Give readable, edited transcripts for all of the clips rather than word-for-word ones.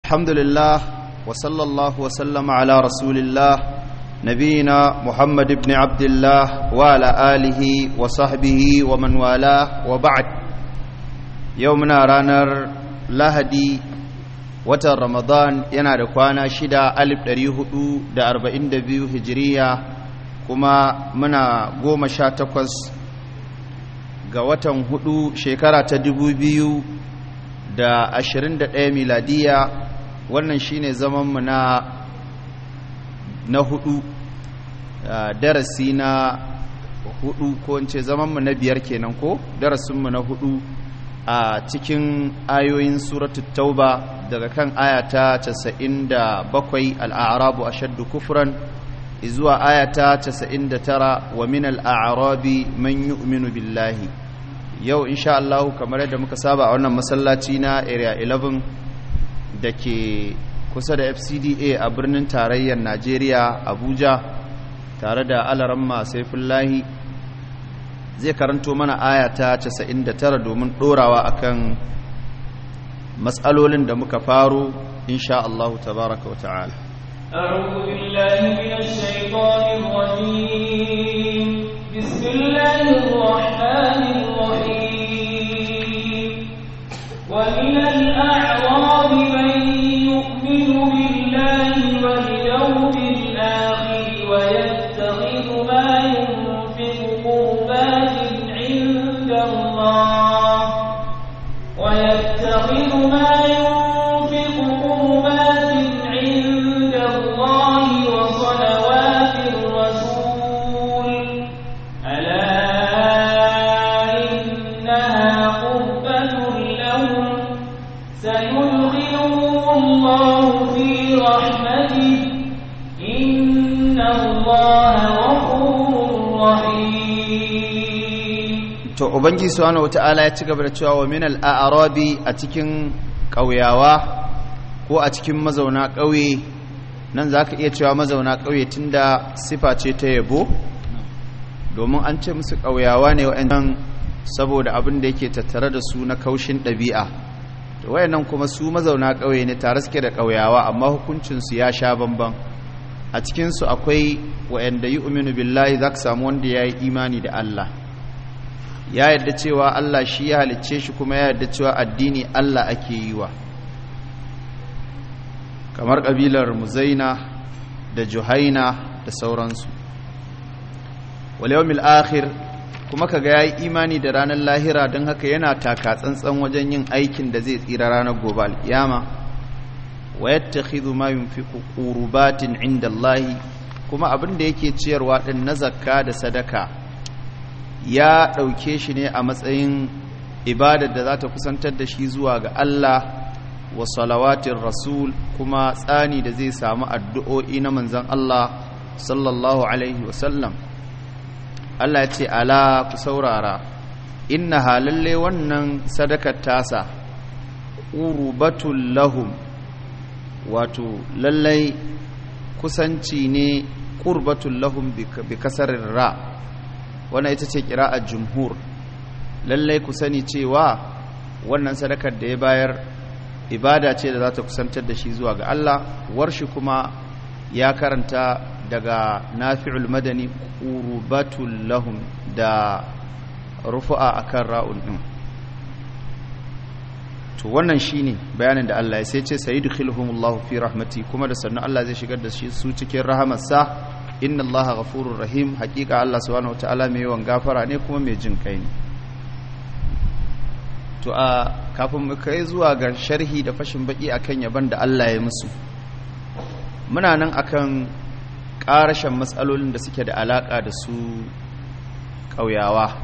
الحمد لله وصلى الله وسلم على رسول الله نبينا محمد بن عبد الله وعلى آله وصحبه ومن والاه وبعد يومنا رانر lahadi watan ramadan yana da kwana 6,442 hijiriya kuma muna 18 ga watan 4 shekara ta 2021 miladiya. Wannan shine zamanmu na hudu, darasi na hudu, ko in ce zamanmu na biyar kenan, ko darasinmu na hudu a cikin ayoyin suratul tauba daga kan ayata 97 al-a'rabu ashaddu kufran zuwa ayata 99 wa min al-a'rabi man yu'minu billahi. Yau insha Allah kamar yadda muka saba a wannan masallaci na area 11 da ke kusa da FCDA a birnin tarayyar Najeriya Abuja, tare da alaramma Saifullahi zai karanto mana aya ta 99 domin dorawa akan matsalolin da muka faro insha Allah tabaraka wa ta'ala. أعوذ بالله من الشيطان الرجيم بسم الله الرحمن الرحيم ومن الأعراب من يؤمن بالله واليوم الآخر ويتخذ ما ينفق قربات عند الله وصلوات الرسول ألا إنها قربة لهم سيدخلهم الله في رحمته إن الله غفور رحيم. To ubangi subhanahu wataala ya ci gaba da cewa wa min al-a'rabi, a cikin ƙauyawa ko a cikin mazauna ƙauye. Nan zaka iya cewa mazauna ƙauye tunda sifa ce ta yabo, domin an ce musu ƙauyawa ne wa'annan saboda abin da yake tattare da su na kaushin ɗabi'a. To wayannan kuma su mazauna ƙauye ne tare suke da ƙauyawa, amma hukuncin su ya sha bamban. A cikin su akwai wa'anda yu'minu billahi, zaka samu wanda yayi imani da Allah, ya yarda cewa Allah shi ya halicce shi, kuma ya yarda cewa addini Allah ake yi wa, kamar ƙabilar Muzaina da Juhaina da sauransu. wal yawmil akhir, kuma kaga yayi imani da ranar lahira, don haka yana taka tsantsan wajen yin aikin da zai tsira ranar gobe alkiyama. wa yattakhidhu ma yunfiqu qurbatin inda Allah, kuma abin da yake ciyarwa din na zakka da sadaka ya ɗauke shi ne a matsayin ibadar da za ta kusantar da shi zuwa ga Allah, wa salawatin rasul, kuma tsani da zai samu addu'o'i na manzan Allah sallallahu alaihi wasallam. Allah ya ce ala ku saurara, inna halalle wannan sadakar tasa qurbatul lahum, wato lallai kusanci ne, qurbatul lahum bi kasarir ra, wannan ita ce ƙira'ar jumhur. lallai ku sani cewa wannan sadakar da ya bayar ibada ce da za ta kusantar da shi zuwa ga Allah. Warshi kuma ya karanta daga Nafi'ul Madani qurbatul lahum da rufu'a akan ra'un din. to wannan shine bayanin da Allah ya sai ce sayidkhuluhumullahu fi rahmati, kuma da sannan Allah zai shigar da shi su cikin rahamarsa. inna allaha ghafurur rahim, hakika Allah subhanahu wataala mai yawan gafara ne kuma mai jin kai ne. to a kafin mu kai zuwa ga sharhi da fashin baki akan yaban da Allah ya musu, muna nan akan karashin matsalolin da suke da alaka da su ƙauyawa.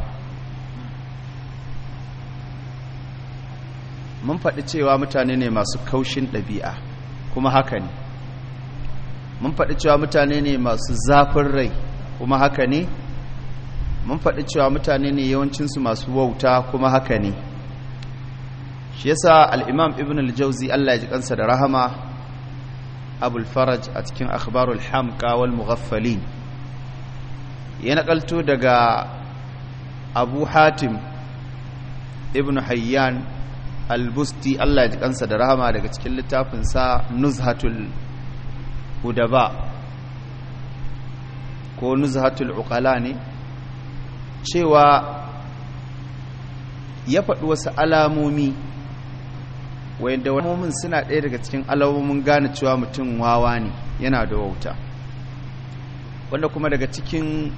mun faɗi cewa mutane ne masu kaushin ɗabi'a, kuma haka ne. mun faɗi cewa mutane ne masu zafin rai, kuma haka ne. mun faɗi cewa mutane ne yawancinsu masu wauta, kuma haka ne. shi yasa al-imam ibn al-jawzi, Allah ya ji kansa da rahama, abul faraj a cikin akhbarul hamqa wal mughaffalin, ya nakalto daga abu hatim ibn hayyan al-busti Allah ya ji kansa da rahama daga cikin littafinsa nuzhatul udaba ko nuzhatul uqala ne, cewa ya faɗi wasu alamomi wanda alamomin suna ɗaya daga cikin alamomin gane cewa mutum wawa ne, yana da wauta, wanda kuma daga cikin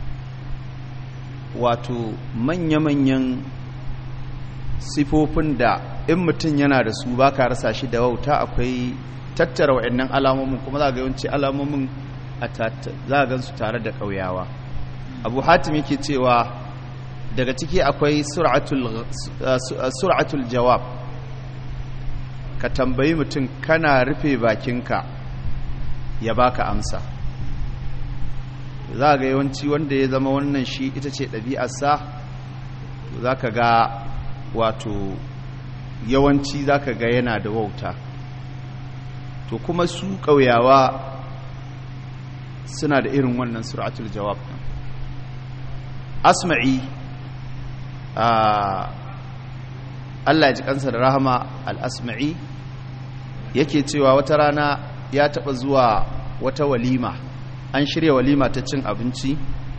wato manya-manyan sifofin da in mutum yana da su ba ka rasa shi da wauta akwai tattara waɗannan alamomin, kuma za ga yawanci alamomin za a gansu tare da ƙauyawa. Abu Hatim yake cewa daga ciki akwai sur'atul jawab, ka tambayi mutum kana rufe bakinka ya baka amsa. Za ga yawanci wanda ya zama wannan shi ita ce ɗabi'arsa, za ka ga wato yawanci za ka ga yana da wauta. To kuma su ƙauyawa suna da irin wannan sur'atul jawab. Asma'i Allah ya ji kansa da rahama, al-Asma'i yake cewa wata rana ya taɓa zuwa wata walima, an shirya walima ta cin abinci,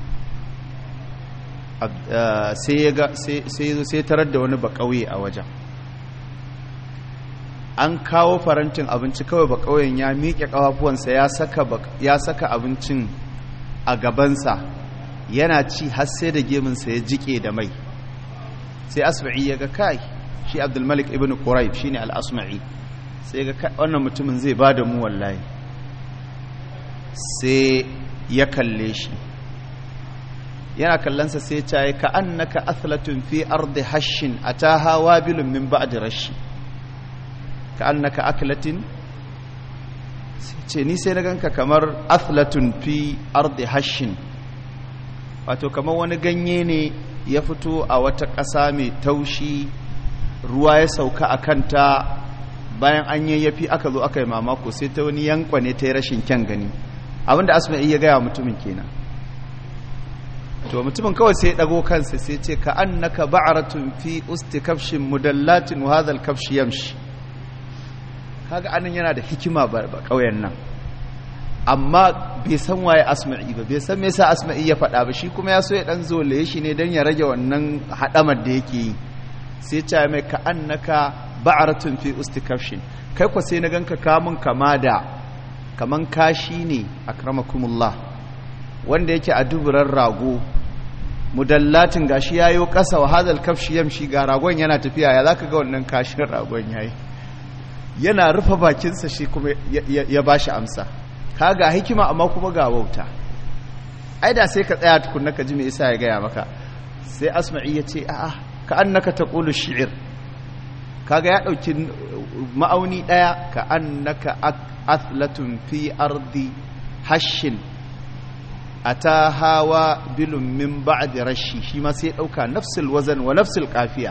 sai tarar da wani bakauye a wajen. An kawo farantin abinci, kawai bakauyen ya miƙe ƙafafuwansa ya saka abincin a gabansa, yana ci har sai da geminsa ya jike da mai. Sai Asma'i ya ga kai, shi Abdulmalik ibn Quraib shine al-Asma'i, sai ga wannan mutumin zai bada mu wallahi. Sai ya kalle shi, yana kallonsa sai ya ce ka annaka athlatun fi ardi hashin ataha wabilun min ba'di rashi, ka annaka aklatin, ce ni sai na ganka kamar athlatun fi ardi hashin, wato kamar wani ganye ne ya fito a wata ƙasa mai taushi, ruwa ya sauka a kanta, bayan an yayyafi aka zo aka yi mamako sai ta wani yankwa ne ta yi rashin kyan gani. Abinda Asma'i ya gaya mutumin kenan. To mutumin kawai sai ya dago kansa sai ce ka annaka ba'ratun fi usti kafshin mudallatin wa hadha al-kafsh yamshi. Kaga anan yana da hikima ba kauyen nan, amma bai san waye Asma'i ba, bai san me yasa Asma'i ya faɗa ba, shi kuma ya so ya dan zolaye shi ne dan ya rage wannan hadamar da yake yi. Sai ce mai ka annaka ba'ratun fi usti kafshin, kai ko sai na ganka kamun kama da kaman kashi ne akramakumullah, wanda yake a duburar rago, mudallatin gashi yayo kasa wa hadal kafshi yamshi, ga ragon yana tafiya, ya zaka ga wannan kashin ragon yayi. Yana rufe bakinsa shi kuma ya bashi amsa. Kaga hikima amma kuma ga wauta. Ai da sai ka tsaya tukunna ka ji me yasa ya gaya maka. Sai Asma'i ya ce a'a ka annaka taqulu shi'r, kaga ya dauki ma'auni daya, ka annaka athlatun fi ardi hashin ataha bilun min ba'di rashi, shi ma sai dauka nafsul wazan wa nafsul qafiya.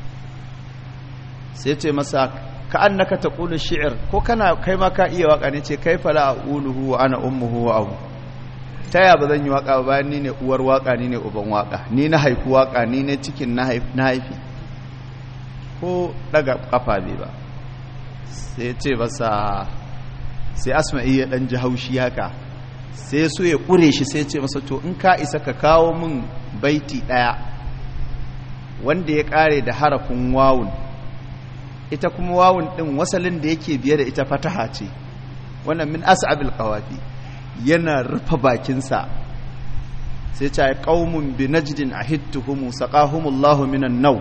Sai ce masa ka annaka taqulu shi'r, ko kana kai ma ka iya waka ne? Ce kaifa la aquluhu wa ana ummuhu wa abu, taya bazan yi waka bayan ni ne uwar waka, ni ne uban waka, ni na haifi waka, ni ne cikin na haifi, ko daga kafa bai ba. Sai ce masa, sai Asma'i ya dan ji haushi haka, sai so ya kure shi, sai ce masa to in ka isa ka kawo min baiti daya wanda ya kare da harafin wawun, ita kuma wawun din wasalin da yake biye da ita fataha ce, wannan min as'abil qawafi. Yana rufe bakinsa sai ce qaumun bi najdin ahittuhum saqahumullahu minan naw,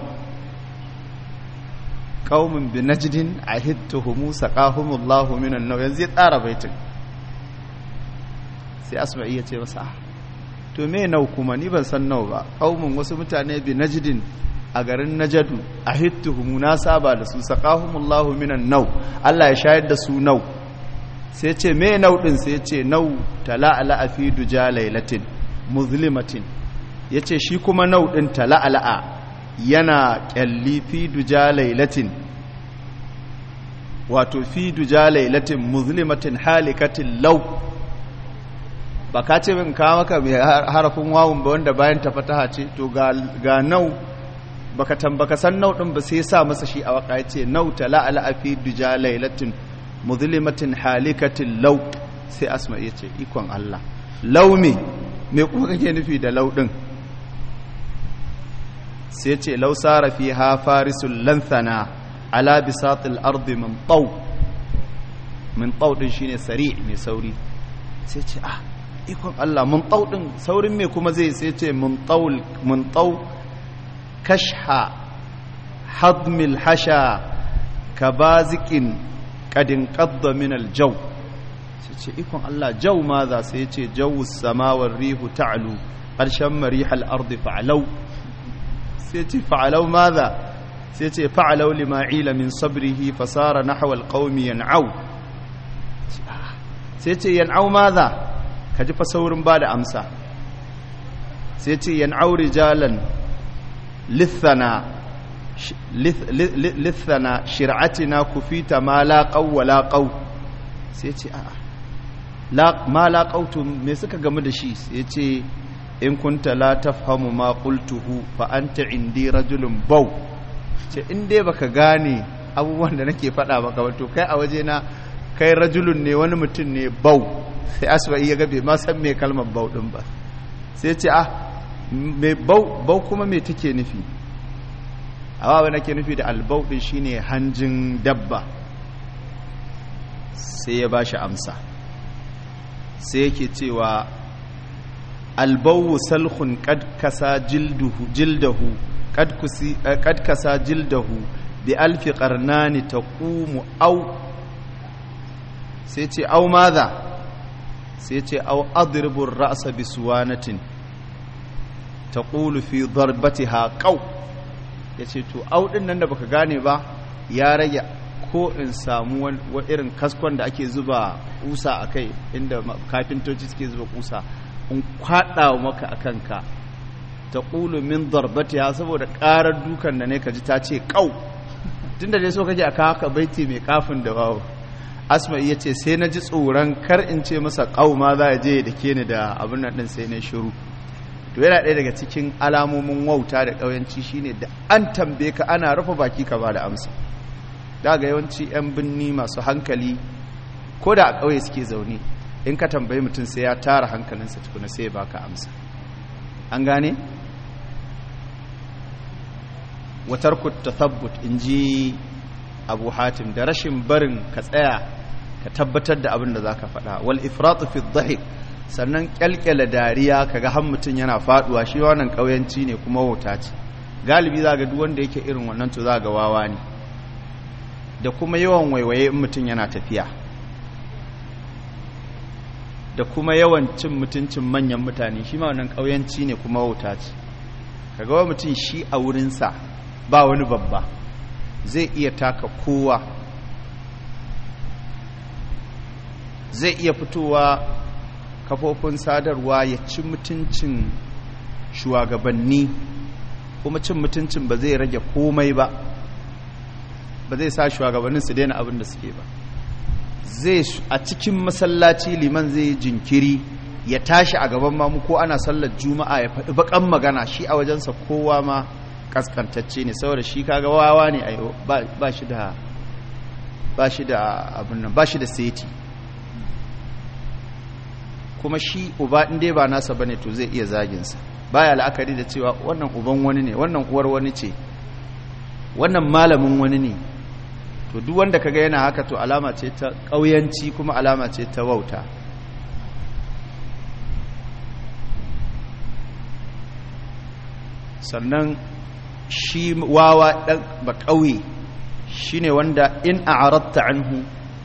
qaumun bi najdin ahittuhum saqahumullahu minan naw. Yanzu ya tsara baitin. Sai Asma'i ya ce masa to me nau kuma, ni ban san nau ba. Qaumun wasu mutane bi najdin a garin Najadu ahittuhum, na saba da su, saqahumullahu minan naw, Allah ya shayar da su nau. Sai ce me nau din? Sai ce nau tala'ala fi duja lailatin muzlimatin, yace shi kuma nau din tala'ala yana kyalli fi duja lailatin, wato fi duja lailatin muzlimatin halikatin law. Ba ka ce min kawo maka mai harafin wawun ba wanda bayan ta fataha ce? To ga nau baka san nau din ba sai sa masa shi a waka yace nauta la ala fi duja lailatin mudlimatin halikatin law sai asma yace ikon Allah law me kuma kake nufi da law din sai yace law sara fiha farisul lanthana ala bisatil ardi min taw din shine sari' mai sauri sai ce ikon Allah mun taw din saurin me kuma zai sai ce mun taw kashha hadmil hasha kabazikin qadin qadda min aljaw sai ce ikon Allah jaw maza sai ce jawus samawar rihu ta'lu qarshan marihal ardi fa'alau sai ce fa'alau maza sai ce fa'alau lima'ila min sabrihi fasara nahwa alqaumi yan'au sai ce yan'au maza kaji fa saurin bada amsa sai ce yan'au rijalan lithana shir'atina kufita ma laqaw wa laqaw sai ce ma laqautu me suka gamu da shi sai ce in kunta la tafhamu ma qultuhu fa anta indi rajulun baw ce in dai baka gane abubuwan da nake faɗa maka ba to kai a waje na kai rajulun ne wani mutum ne baw sai asba'i ya ga bai ma san me kalmar baw din ba sai ce me bau kuma me take nufi awa nake nufi da albau din shine hanjin dabba sai ya bashi amsa sai yake cewa albau salkhun qad kasa jildahu qad kasa jildahu bi alfi qarnani taqumu aw sai ce aw madha sai ce aw adribu ar-ra'sa bi suwanatin taqulu fi darbatiha qaw yace to au din nan da baka gane ba ya rage ko in samu wani irin kaskon da ake zuba kusa akai inda kafintoci suke zuba kusa in kwada maka akan ka taqulu min darbatiha saboda karar dukan da ne kaji ta ce qaw tunda dai so kake aka haka baiti mai kafin da bawo asma yace sai naji tsoron kar in ce masa qaw ma za ya je da ke ni da abin nan din sai ne shiru to yana ɗaya daga cikin alamomin wauta da ƙauyanci shine da an tambaye ka ana rufe baki ka ba da amsa daga yawanci 'yan binni masu hankali ko da a ƙauye suke zaune in ka tambayi mutum sai ya tara hankalinsa tukuna sai ya baka amsa an gane watarku tathabbut inji Abu Hatim da rashin barin ka tsaya ka tabbatar da abin da zaka faɗa wal ifratu fi dhahik sannan kyalkyala dariya kaga har mutun yana faduwa shi wannan kauyanci ne kuma wauta ce galibi zaga duk wanda yake irin wannan to zaga wawa ne da kuma yawan waiwaye in mutun yana tafiya da kuma yawan cin mutuncin manyan mutane shi ma wannan kauyanci ne kuma wauta ce kaga wa mutun shi a wurin sa ba wani babba zai iya taka kowa zai iya fitowa kafofin sadarwa ya ci mutuncin shugabanni kuma cin mutuncin ba zai rage komai ba ba zai sa shugabannin su daina abin da suke ba zai a cikin masallaci liman zai jinkiri ya tashi a gaban mamu ko ana sallar juma'a ya faɗi bakan magana shi a wajensa kowa ma kaskantacce ne saboda shi kaga wawa ne ayo ba shi da abin nan ba shi da seti kuma shi uba in dai ba nasa bane to zai iya zaginsa baya la'akari da cewa wannan uban wani ne wannan uwar wani ce wannan malamin wani ne to duk wanda kaga yana haka to alama ce ta kauyanci kuma alama ce ta wauta sannan shi wawa dan ba kauye shine wanda in a'radta anhu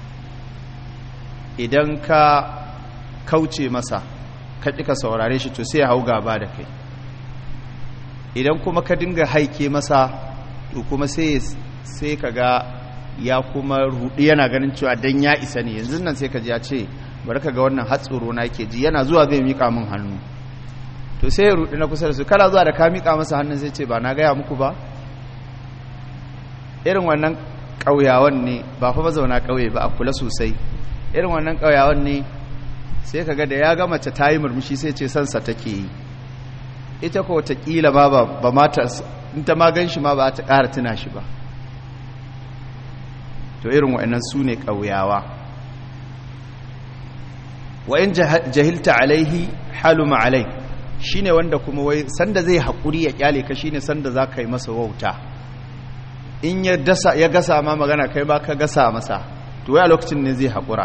idan ka kauce masa ka ƙi ka saurare shi to sai ya hau gaba da kai idan kuma ka dinga haike masa to kuma sai ka ga ya kuma rudi yana ganin cewa dan ya isa ne yanzu nan sai ka ji ya ce bari ka ga wannan hatsoro na yake ji yana zuwa zai mika min hannu to sai ya rudi na kusa da su kana zuwa da ka mika masa hannun sai ce ba na gaya muku ba irin wannan ƙauyawan ne ba fa mazauna ƙauye ba a kula sosai irin wannan ƙauyawan ne sai kaga da ya ga mace ta yi murmushi sai ce sansa take yi ita ko watakila ba mata in ta ma gan shi ma ba ta ƙara tuna shi ba. To irin wa'annan su ne ƙauyawa. wa in jahilta alaihi haluma alai, shine wanda kuma wai sanda zai haƙuri ya kyale ka shine sanda za ka yi masa wauta. In ya gasa ma magana kai ba ka gasa masa, to wai a lokacin ne zai haƙura.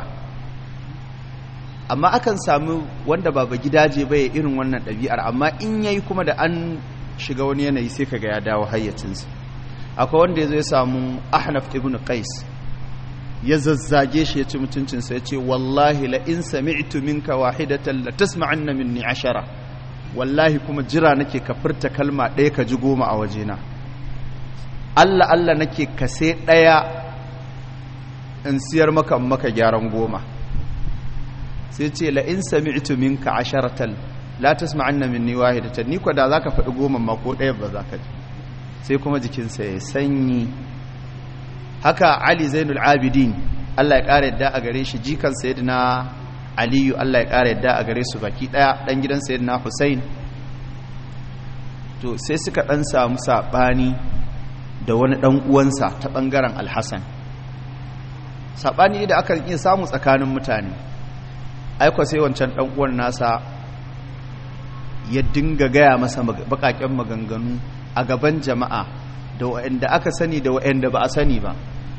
Amma akan sami wanda ba gidaje ba ya irin wannan ɗabi'ar, amma in yayi kuma da an shiga wani yanayi sai kaga ya dawo hayyacinsa. Akwai wanda ya zo ya samu Ahnaf ibn Qais, ya zazzage shi ya ci mutuncinsa, ya ce wallahi la in sami'tu minka wahidatan la tasma'anna minni 10, wallahi kuma jira nake ka furta kalma ɗaya ka ji 10 a wajena. Allah Allah nake ka sai ɗaya in siyar maka gyaran 10. sai ce la in sami'tu minka 10 la tasma'anna minni wahidatan, ni ko da zaka faɗi 10 ma ko ɗaya ba zaka ji. Sai kuma jikinsa ya sanyi. Haka Ali Zainul Abidin, Allah ya ƙara yadda a gare shi, jikan sayyidina Aliyu, Allah ya ƙara yadda a gare su baki ɗaya, ɗan gidan sayyidina Hussein. To sai suka ɗan samu saɓani da wani ɗan uwansa ta ɓangaren Alhassan. Saɓani da aka iya samu tsakanin mutane. Aiko sai wancan ɗan uwan nasa ya dinga gaya masa baƙaƙen maganganu a gaban jama'a, da waɗanda aka sani da waɗanda ba a sani ba.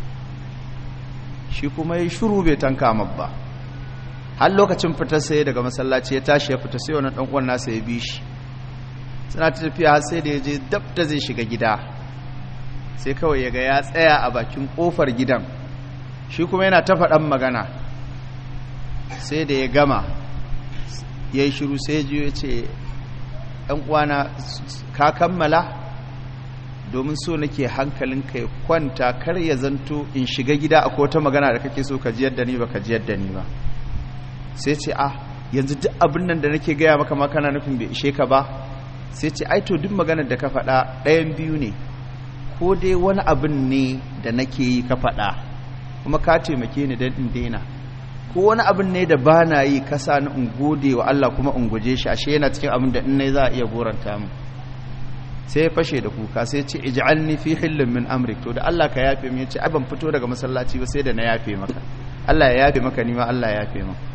Shi kuma ya shuru bai tanka ba. Har lokacin fitar sai daga masallaci ya tashi ya fita, sai wani ɗan uwan nasa ya bi shi. Suna ta tafiya har sai da ya je dab da zai shiga gida, sai kawai ya ga ya tsaya a bakin ƙofar gidan. Shi kuma yana ta faɗan magana. Sai da ya gama ya yi shiru, sai ya ce ɗan uwana ka kammala? Domin so nake hankalinka ya kwanta, kar ya zanto in shiga gida akwai wata magana da kake so ka ji yadda ni ba ka ji yadda ni ba. Sai ce yanzu duk abin nan da nake gaya maka ma kana nufin bai ishe ka ba? Sai ce ai to duk maganar da ka faɗa ɗayan biyu ne, ko dai wani abin ne da nake yi ka faɗa kuma ka taimake ni don in daina, ko wani abin ne da ba na yi kasa ni in gode wa Allah kuma in guje shi, ashe yana cikin abin da in nai za a iya goranta mu. Sai ya fashe da kuka, sai ce ij'alni fi hillin min amrik, to da Allah ka yafe mu. Yace ai ban fito daga masallaci ba sai da na yafe maka. Allah ya yafe maka, ni ma Allah ya yafe maka.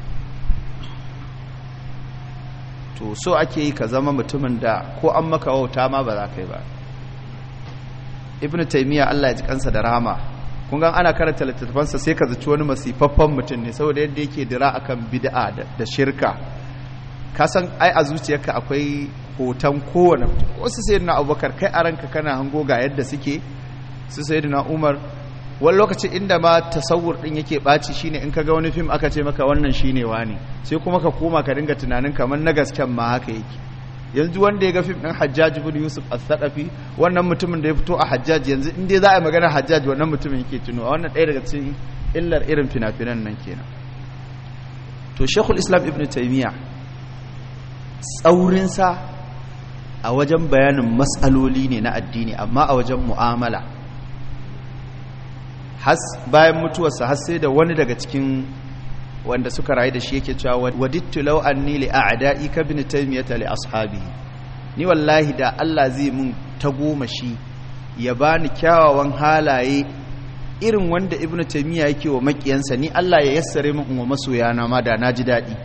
To so ake yi ka zama mutumin da ko an maka wauta ma ba za ka yi ba. Ibn Taymiyyah Allah ya ji kansa da rahama, kun ga ana karanta littattafansa sai ka zaci wani masifaffen mutum ne, saboda yadda yake dira akan bid'a da shirka. Ka san ai a zuciyarka akwai hoton kowane mutum. Wasu sayyidina Abubakar kai a ranka kana hango ga yadda suke, su sayyidina Umar. Wani lokaci inda ma tasawur din yake ɓaci shine in ka ga wani fim aka ce maka wannan shine wani, sai kuma ka koma ka dinga tunanin kamar na gasken ma haka yake. Yanzu wanda ya ga fim ɗin Hajjaj ibn Yusuf al-Thaqafi, wannan mutumin da ya fito a Hajjaj, yanzu in dai za a yi magana Hajjaj wannan mutumin yake tuno. Wannan ɗaya daga cikin illar irin fina-finan nan kenan. To Sheikhul Islam Ibn Taymiyyah tsaurinsa a wajen bayanin matsaloli ne na addini, amma a wajen mu'amala bayan mutuwarsa har sai da wani daga cikin wanda suka rayu da shi yake cewa wadittu law anni li a'da'i ka ibn Taymiyyah li ashabihi, ni wallahi da Allah zai mun tagomashi ya bani kyawawan halaye irin wanda Ibn Taymiyyah yake wa makiyansa, ni Allah ya yassare min wa masoyana ma da naji dadi.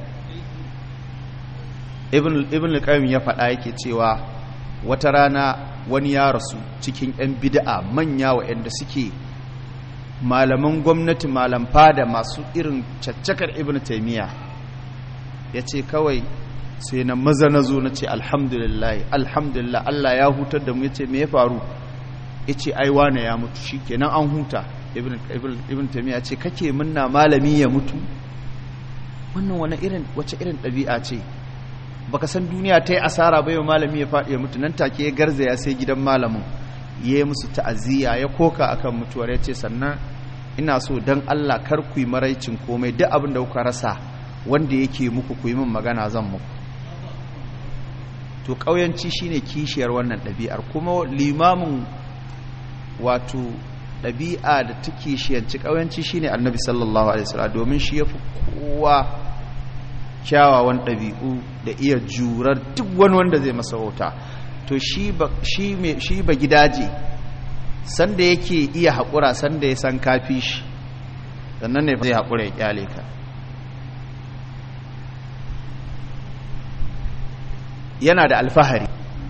Ibn al-Qayyim ya faɗa yake cewa wata rana wani ya rasu cikin 'yan bid'a manya waɗanda suke malaman gwamnati, malam fada, masu irin caccakar Ibn Taymiyyah. Ya ce kawai sai na maza na zo na ce alhamdulillah Allah ya hutar da mu. Ya ce me ya faru? Ya ce ai wane ya mutu, shi kenan an huta. Ibn Taymiyyah ce kake munna malami ya mutu? Wannan wace irin ɗabi'a ce? Baka san duniya ta yi asara bai wa malami ya faɗi ya mutu. Nan take ya garzaya sai gidan malamin ya yi musu ta'aziyya, ya koka akan mutuwar. Ya ce sannan ina so dan Allah kar ku yi maraicin komai, duk abin da kuka rasa wanda yake muku ku yi min magana zan muku. To ƙauyanci shine kishiyar wannan ɗabi'ar, kuma limamin wato ɗabi'a da ta kishiyanci ƙauyanci shine Annabi sallallahu alaihi wasallam, domin shi yafi kowa kyawawan ɗabi'u da iya jurar duk wani wanda zai masa wauta. To shi ba gidaje sanda yake iya haƙura sanda ya san kafi shi, sannan ne zai haƙura ya kyale ka. Yana da alfahari,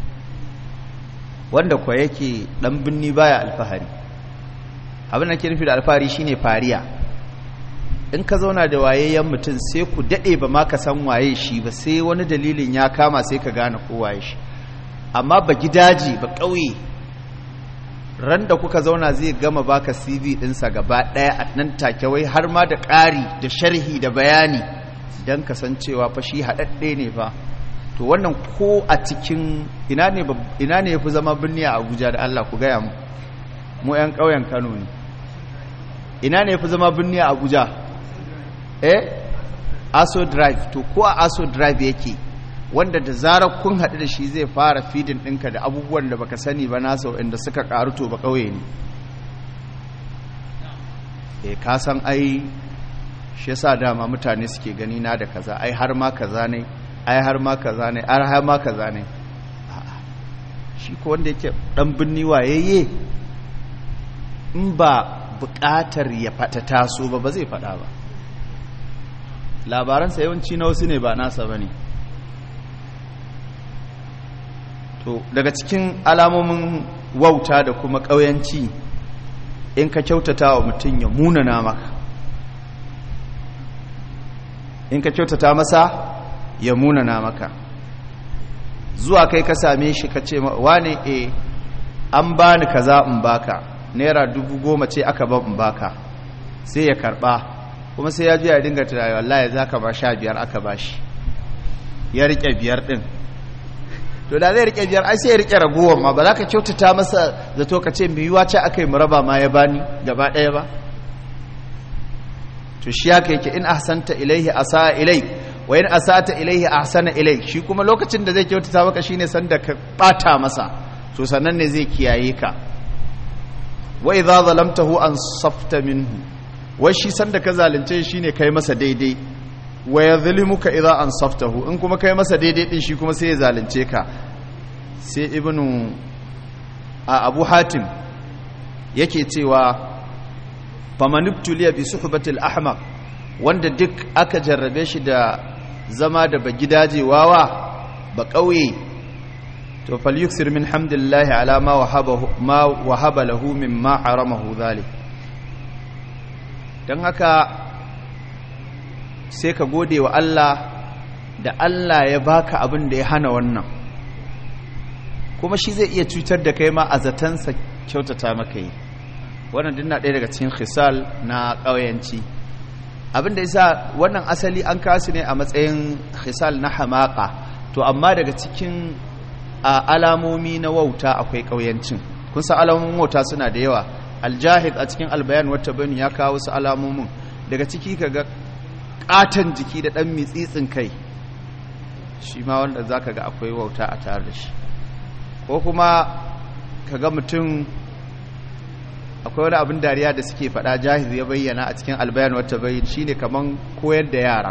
wanda kwa yake ɗan binni baya alfahari. Abin da ke nufi da alfahari shine fariya. In ka zauna da wayayyen mutum sai ku daɗe ba ma ka san waye shi ba, sai wani dalilin ya kama sai ka gane ko waye shi. Amma ba gidaje ba ƙauye, ran da kuka zauna zai gama baka CV ɗinsa gaba ɗaya a nan take, wai har ma da ƙari da sharhi da bayani don kasancewa fa shi haɗaɗɗe ne fa. To wannan ko a cikin ina ne ya fi zama birni a Abuja da Allah ku gaya mu 'yan ƙauyen Kano ne. Ina ne ya fi zama birni a Abuja? Aso Drive. To ko a Aso Drive yake, wanda da zarar kun haɗu da shi zai fara fidin ɗinka da abubuwan da baka sani ba nasa inda suka ƙaru, to ba ƙauye ne. Ka san ai shi yasa dama mutane suke gani na da kaza, ai har ma kaza ne, ai har ma kaza ne, ai har ma kaza ne. Shi ko wanda yake dan binni wayayye, in ba buƙatar ya fata taso ba zai faɗa ba. Labaransa yawanci na wasu ne ba nasa ba ne. To daga cikin alamomin wauta da kuma ƙauyanci, in ka kyautata wa mutum ya munana maka, in ka kyautata masa ya munana maka. Zuwa kai ka same shi ka ce wane an bani kaza in baka, naira 10,000 ce aka ban in baka, sai ya karba, kuma sai ya ji ya dinga tunani wallahi zaka ba 15 aka bashi, ya rike 5 din. To da zai rike 5 ai sai ya rike ragowar ma, ba za ka kyautata masa zato ka ce mai yiwa ce aka yi muraba ma ya bani gaba ɗaya ba. To shi haka yake, in ahsanta ilaihi asa ilaik wa in asata ilaihi ahsana ilaik. Shi kuma lokacin da zai kyautata maka shine sanda ka bata masa, to sannan ne zai kiyaye ka. Wa idza zalamtahu ansafta minhu, wai shi sanda ka zalunce shine kai masa daidai. Wa yadhlimuka idza ansaftahu, in kuma kai masa daidai din shi kuma sai ya zalunce ka. Sai ibnu Abu Hatim yake cewa famanibtuliya bi suhbatil ahmaq, wanda duk aka jarrabe shi da zama da bagidaje wawa ba kauye, to falyuksir min hamdillahi ala ma wahaba lahu mimma haramahu zalik. dan haka sai ka gode wa Allah da Allah ya baka abin da ya hana wannan, kuma shi zai iya cutar da kai ma a zatansa kyautata maka yi. Wannan dinna ɗaya daga cikin khisal na ƙauyanci. Abinda yasa wannan asali an kasu ne a matsayin khisal na hamaka, to amma daga cikin alamomi na wauta akwai ƙauyancin. Kun san alamomin wauta suna da yawa. Al-Jahid a cikin Al-Bayan wata bani ya kawo su alamomin. Daga ciki kaga ƙaton jiki da ɗan mitsitsin kai, shi ma wanda zaka ga akwai wauta a tare da shi. Ko kuma kaga mutum, akwai wani abin dariya da suke faɗa Jahiz ya bayyana a cikin Albayan wata bayin, shine kaman koyar da yara.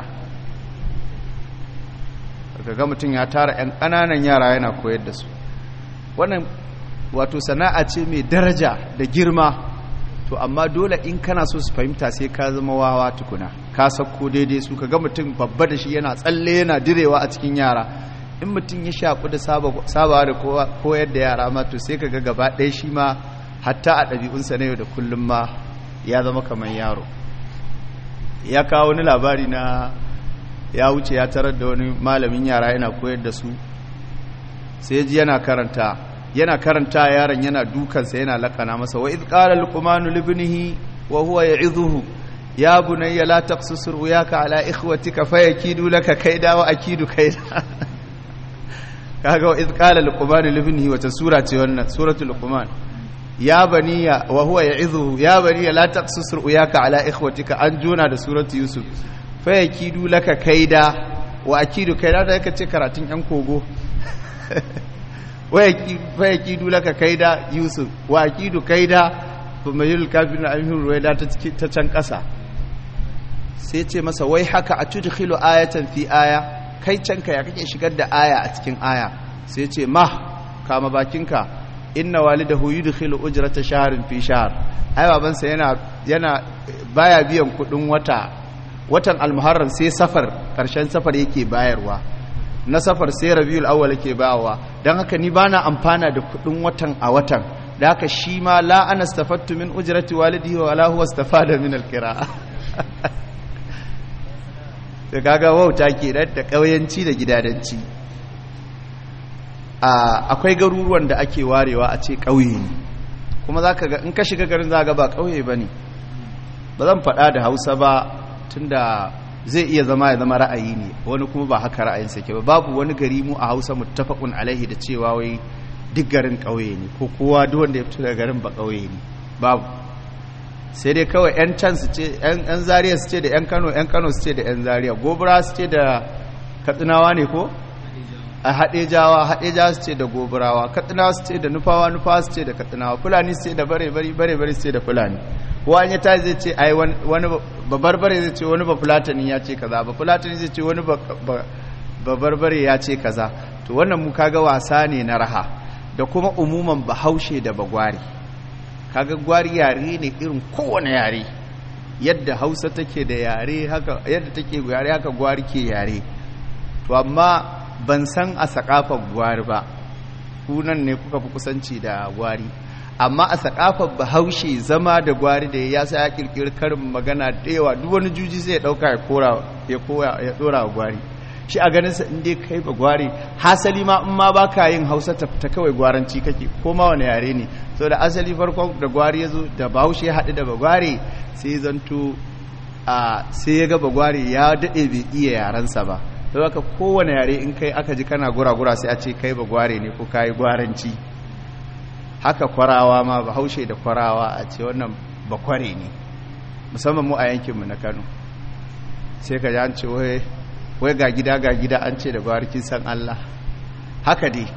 Kaga mutum ya tara ƴan ƙananan yara yana koyar da su. Wannan wato sana'a ce mai daraja da girma, to amma dole in kana so su fahimta sai ka zama wawa tukuna, ka sako daidai su. Kaga mutum babba da shi yana tsalle yana direwa a cikin yara. In mutum ya shaku da sabawa da koyar da yara ma, to sai kaga gaba ɗaya shi ma hatta a ɗabi'unsa na yau da kullum ma ya zama kamar yaro. Ya kawo wani labari na ya wuce ya tarar da wani malamin yara yana koyar da su, sai ji yana karanta yaron yana dukansa yana lakana masa, wa idh qala luqmanu li ibnihi wa huwa ya'idhuhu ya bunayya la taqsus ru'yaka ala ikhwatika fayakidu laka kaida wa akidu kaida. Kaga wa idh qala luqmanu li ibnihi, wata sura ce wannan? Suratul Luqman. Ya baniya wa huwa ya'idhuhu ya baniya la taqsus ru'yaka ala ikhwatika, an juna da suratu Yusuf. Fayakidu laka kaida wa akidu kaida, da yake ce karatun yan kogo. Fayakidu laka kaida Yusuf wa akidu kaida, kuma yul kafirun amhur ruwaida ta can kasa. sai ce masa wai haka a tudkhilu ayatan fi aya, kai canka ya kake shigar da aya a cikin aya. sai ce kama bakinka, inna walidahu yudkhilu ujrata shahrin fi shahr. ai babansa yana baya biyan kudin watan almuharram sai safar, karshen safar yake bayarwa, na safar sai rabiul awwal yake bayarwa. dan haka ni bana amfana da kudin watan a watan, da haka shi ma la ana stafattu min ujrati walidihi wa la huwa istafada min alqira'a. da kaga wauta ke da kauyanci da gidadanci. akwai garuruwan da ake warewa a ce kauye ne, kuma zaka ga in ka shiga garin zaka ga ba kauye bane. ba zan faɗa da Hausa ba tunda zai iya zama ya zama ra'ayi ne, wani kuma ba haka ra'ayin sa ke ba. babu wani gari mu a Hausa muttafaqun alaihi da cewa wai duk garin kauye ne ko kowa duk wanda ya fito daga garin ba kauye ne, babu. sai dai kawai yan can su ce yan Zaria su ce da yan Kano su ce da yan Zaria, Gobara su ce da Katsinawa ne ko a Hadejawa su ce da Gobarawa, Katsinawa su ce da Nufawa su ce da Katsinawa, Fulani su ce da bare su ce da Fulani. wani ya tashi zai ce ai wani babarbare zai ce wani ba Fulatani ya ce kaza, ba Fulatani zai ce wani babarbare ya ce kaza. to wannan mu kaga wasa ne na raha. da kuma umuman Bahaushe da Bagwari, kaga gwari yare ne irin kowane yare, yadda Hausa take da yare haka, yadda take yare haka gwari ke yare. to amma ban san a sakafar gwari ba, kunan ne kuka fi kusanci da gwari, amma a sakafar Bahaushe zama da gwari da ya sa ya kirkiri karin magana da yawa, duk wani juji sai ya dauka ya dora wa gwari. shi a ganin sa inda kai ba gwari, hasali ma in ma baka yin Hausa ta kawai gwaranci kake, ko ma wani yare ne. so da asali farkon da gwari yazo da Bahaushe ya haɗu da Bagwari, sai zanto sai ya ga Bagwari ya dade bai iya yarensa ba. to haka kowane yare in kai aka ji kana gura sai a ce kai Bagwari ne ko kai gwaranci. haka Kwarawa ma, Bahaushe da Kwarawa a ce wannan Bakware ne, musamman mu a yankinmu na Kano. sai ka ji an ce wai ga gida an ce da gwarkin san Allah. haka dai.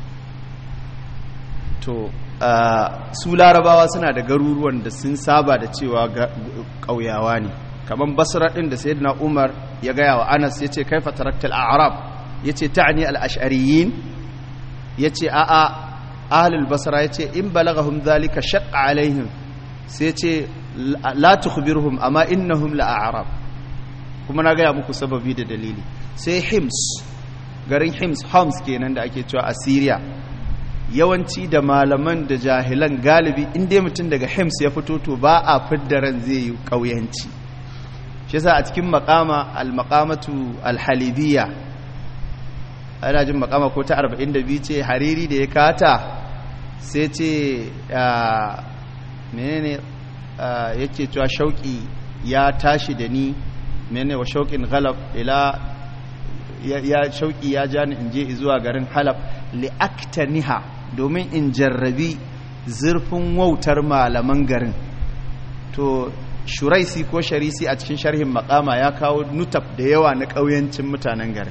to su Larabawa suna da garuruwan da sun saba da cewa ƙauyawa ne, kamar Basra din da Sayyidina Umar ya gaya wa Anas, yace kaifa taraktal a'rab, yace ta'ni al-ash'ariyin, yace a'a ahlul Basra, yace in balagahum dhalika shaqqa alaihim, sai yace la tukhbirhum amma innahum la'arab. kuma na gaya muku sababi da dalili. sai Hims, garin Homs kenan da ake cewa a Syria, yawanci da malaman da jahilan galibi inda mutum daga Hims ya fito to ba a fidda ran zai yi kauyanci. shi yasa a cikin al-maqamatu al-halibiyya, ana jin maqama ko ta 42 ce, Hariri da ya kata sai ce menene yake cewa shauki ya tashi da ni, menene wa shauqin ghalab ila ya shauki ya jani in je zuwa garin Halab li aktaniha, domin in jarrabi zurfin wautar malaman garin. to Shuraisi ko Sharisi a cikin sharhin Maqama ya kawo nutab da yawa na kauyancin mutanen garin.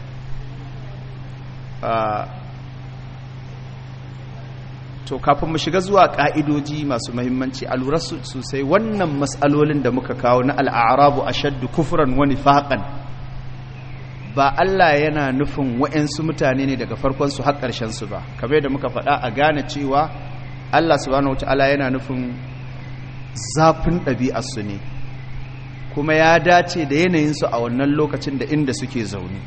to kafin mu shiga zuwa ka'idoji masu muhimmanci, a lura sosai wannan mas'alolin da muka kawo na al'arabu ashaddu kufran wa nifaqan, ba Allah yana nufin wa'ansu mutane ne daga farkon su har ƙarshen su ba. kamar da muka faɗa, a gane cewa Allah subhanahu wataala yana nufin zafin ɗabi'ar su ne, kuma ya dace da yanayin su a wannan lokacin da inda suke zaune.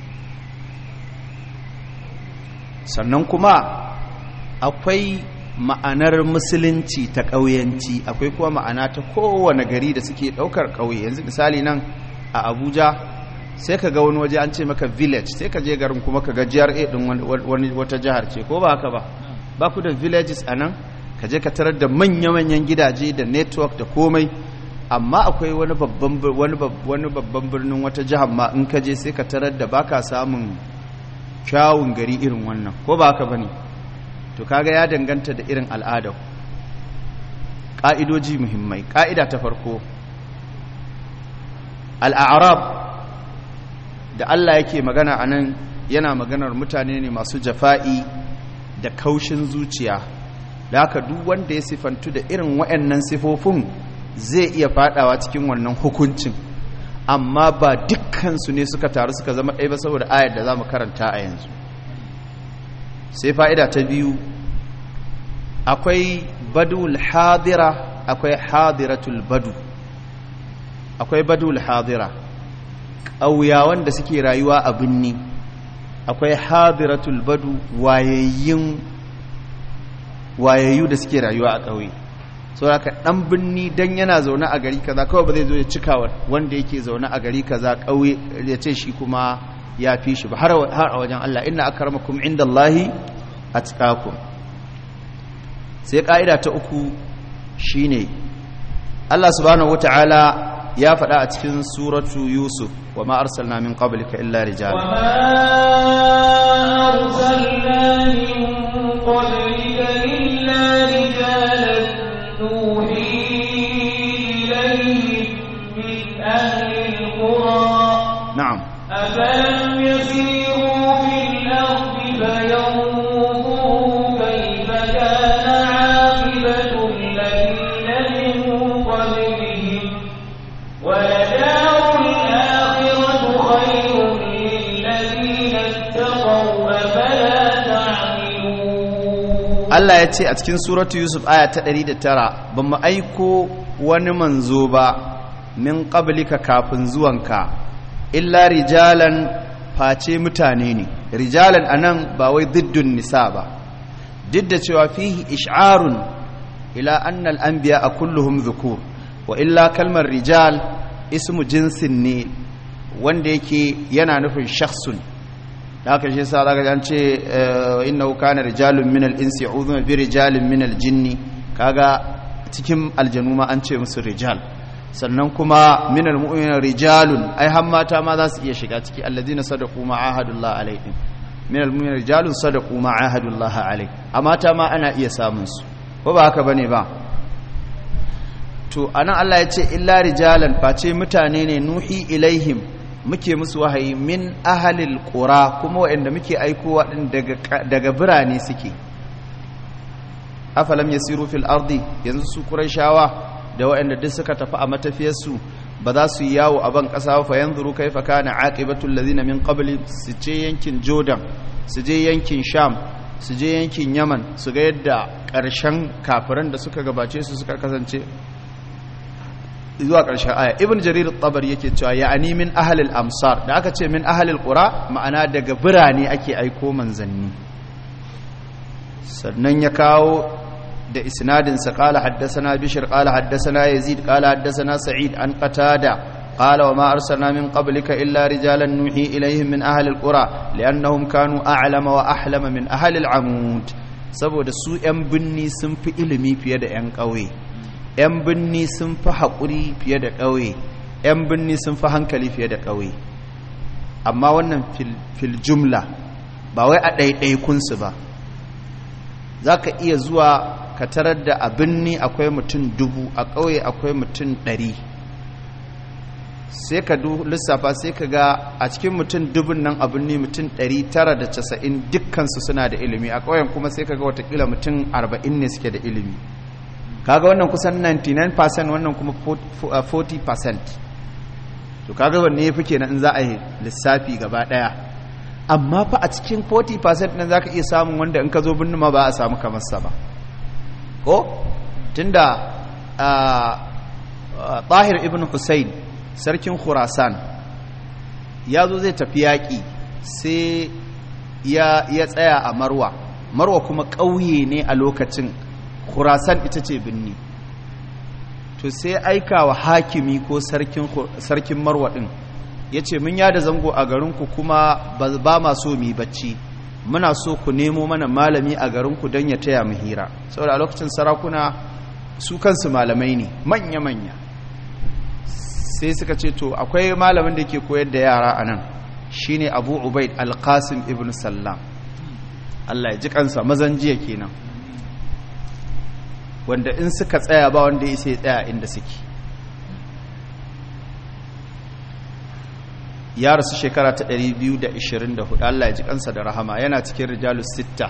sannan kuma akwai ma'anar musulunci ta ƙauyanci, akwai kuma ma'ana ta kowane gari da suke ɗaukar ƙauye. yanzu misali nan a Abuja sai ka ga wani waje an ce maka village, sai ka je garin kuma ka ga GRA ɗin wata jihar ce, ko ba haka ba? ba ku da villages a nan? ka je ka tarar da manya-manyan gidaje da network da komai, amma akwai wani babban birnin wata jihar ma in ka je sai ka tarar da baka samun kyawun gari irin wannan, ko ba haka bane? to kaga ya danganta da irin al'adar. ka'idoji muhimmai. ka'ida ta farko, al'arab da Allah yake magana anan yana maganar mutane ne masu jafa'i da kaushin zuciya, da haka duk wanda ya sifantu da irin waɗannan sifofin zai iya fadawa cikin wannan hukuncin. amma ba dukkansu ne suka taru suka zama ɗaya ba saboda ayar da za mu karanta a yanzu. Sai fa'ida ta biyu, akwai badul hadira, akwai hadiratul badu. Akwai badul hadira, ƙauyawan da suke rayuwa a binni, akwai hadiratul badu, wayayyu da suke rayuwa a ƙauye. Saboda ka ɗan binni dan yana zaune a gari kaza kawai ba zai zo ya cika wanda yake zaune a gari kaza ƙauye ya ce shi kuma ya fi shi ba, har a wajen Allah, inna akramakum indallahi atqakum. Sai ka'ida ta uku shine Allah subhanahu wataala ya faɗa a cikin suratu Yusuf, wa ma arsalna min qablika illa rijalan, wa ma arsalna min qablika illa rijalan nuhi ilayhim min ahli alqura. Na'am. Afalam yasiru fil ardi fayanzuru kayfa kana 'aqibatu alladhina min qablihim ولدار الآخرة خير للذين اتقوا أفلا تعقلون. Allah ya ce a cikin suratu Yusuf aya ta 109, ba mu aiko wani manzo ba min qablika kafin zuwanka illa rijalan, face mutane ne. Rijalan anan ba wai diddun nisa ba, duk da cewa fihi ish'arun ila anna al-anbiya kulluhum dhukur, wa illa kalmar rijal ismu jinsin ne wanda yake yana nufin shakhsun. da haka shi sa zaka an ce innahu kana rijalun min al-insi ya'udhuna bi rijalin min al-jinni, kaga cikin aljanu ma an ce musu rijal. sannan kuma min al-mu'minina rijalun, ai har mata ma za su iya shiga ciki, alladhina sadaqu ma ahadullah alaihim. min al-mu'minina rijalun sadaqu ma ahadullah alaihim, amma mata ma ana iya samun su, ko ba haka bane ba? To anan Allah ya ce illa rijalan, face mutane ne nuhi ilaihim, muke musu wahayi min ahalil qura, kuma waɗanda muke aikowa din daga birane suke. Afalam yasiru fil ardi, yanzu su qurayshawa da waɗanda duk suka tafi a matafiyar su ba za su yi yawo a ban ƙasa fa yanzuru kaifa kana aqibatul ladina min qabli, su je yankin Jordan, su je yankin Sham, su je yankin Yaman, su ga yadda ƙarshen kafiran da suka gabace su suka kasance zuwa ƙarshen aya. Ibn Jarir al-Tabari yake cewa ya'ani min ahlil amsar, da aka ce min ahlil qura ma'ana daga birane ake aiko manzanni. Sannan ya kawo da isnadin sa, qala haddathana Bishr qala haddathana Yazid qala haddathana Sa'id an Qatada qala wa ma arsalna min qablika illa rijalan nuhi ilayhim min ahlil qura li'annahum kanu a'lama wa ahlama min ahlil amud, saboda su yan binni sun fi ilimi fiye da yan ƙauye. 'yan binni sun fi haƙuri fiye da ƙauye, 'yan binni sun fi hankali fiye da ƙauye. Amma wannan fil jumla, ba wai a ɗaiɗaikunsu ba. Za ka iya zuwa ka tarar da a binni akwai mutum 1000, a ƙauye akwai mutum 100. Sai ka lissafa sai ka ga a cikin mutum 1000 nan a binni mutum 990 dukkansu suna da ilimi, a ƙauyen kuma sai ka ga watakila mutum 40 ne suke da ilimi. Kaga wannan kusan 99%, wannan kuma 40%. To kaga wanne yafi kenan in za a yi lissafi gaba daya. Amma fa a cikin 40% nan zaka iya samun wanda in ka zo binnin ma ba a samu kamar sa ba. Ko tunda Tahir ibn Husayn sarkin Khurasan ya zo zai tafi yaki, sai ya tsaya a Marwa. Marwa kuma ƙauye ne a lokacin, Khurasan ita ce binni. To sai aika wa hakimi ko sarkin Marwa din, yace mun yada zango a garinku kuma ba ma so mu bacci, muna so ku nemo mana malami a garinku don ya taya mu hira. Saboda a lokacin sarakuna su kansu malamai ne manya-manya. Sai suka ce to akwai malamin da ke koyar da yara anan, shine Abu Ubaid Al-Qasim ibn Sallam, Allah ya ji kansa, mazan jiya kenan, wanda in suka tsaya ba wanda ya sai tsaya inda suke. Ya rasu shekara ta 224, Allah ya ji kansa da rahama, yana cikin rijalus sitta,